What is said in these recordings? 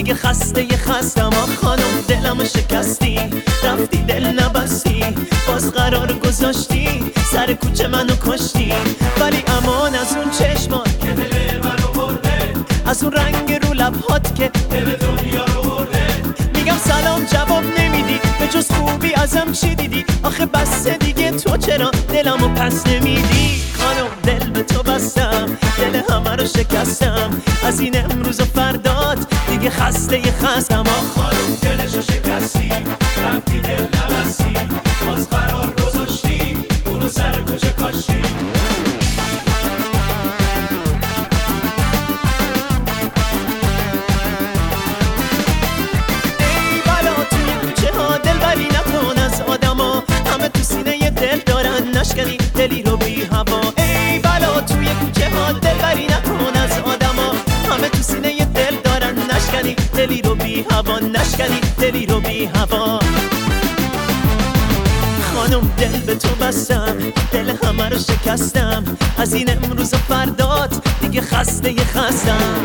دیگه خستم خانم دلمو شکستی، رفتی دل نبستی، باز قرار گذاشتی سر کوچه منو کشتی. ولی امان از اون چشمات که دل منو برده، از اون رنگ رو لبهات که دل دنیا رو برده. میگم سلام جواب نمیدی، به جز خوبی ازم چی دیدی؟ آخه بس دیگه تو چرا دلمو پس نمیدی؟ خانم دل به تو بستم، دل همه رو شکستم، از این امروز و فردات دیگه خستم. خانم دلشو شکستی، رفتی دل نبستی، باز قرار گذاشتی اونو سر کوچه کاشتی. ای بلا توی کوچه ها دلبری نکن از آدما، همه تو سینه دل دارن نشکنی دلی رو بی هوا. ای بلا توی کوچه ها دلبری نکن از آدما، همه تو سینه دل دارن نشکنی دلی رو بی هوا، نشکنی دلی رو بی هوا. خانم دل به تو بستم، دل همه رو شکستم، از این امروز و فردات دیگه خستم.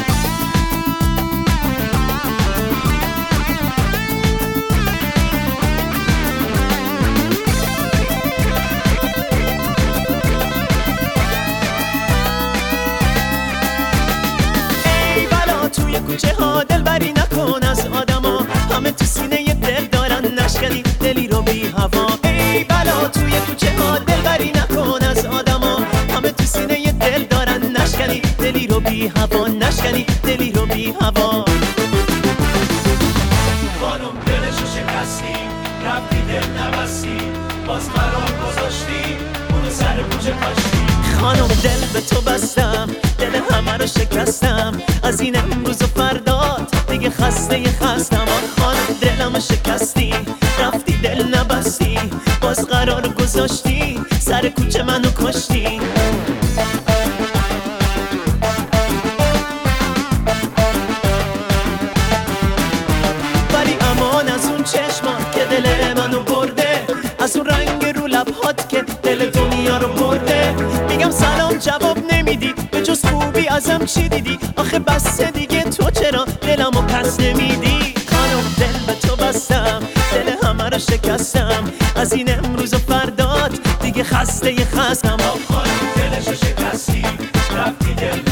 توی کوچه ها دلبری نکن از آدما، همه تو سینه دل دارن نشکنی دلی رو بی هوا. ای بلا توی کوچه ها دلبری نکن از آدما، همه تو سینه دل دارن نشکنی دلی رو بی هوا، نشکنی دلی رو بی هوا. خانم دلشو شکستی، رفتی دل نبستی، باز قرار گذاشتی اونو سر کوچه کاشتی. خانم دل به تو بستم، دل همه رو شکستم، از این امروز و فردات دیگه خستم. خانم دلمو شکستی، رفتی دل نبستی، باز قرار گذاشتی سر کوچه منو کشتی. ولی امان از اون چشمات که دل منو برده، از اون رنگ رو لبهات که دل دنیا رو برده. میگم سلام جواب نمیدی، به جز خوبی ازم چی دیدی؟ آخه بس دیگه تو چرا دلمو پس نمیدی؟ خانم دل به تو بستم، دل همه رو شکستم، از این امروز و فردات دیگه خستم. خانم دلشو شکستی، رفتی دل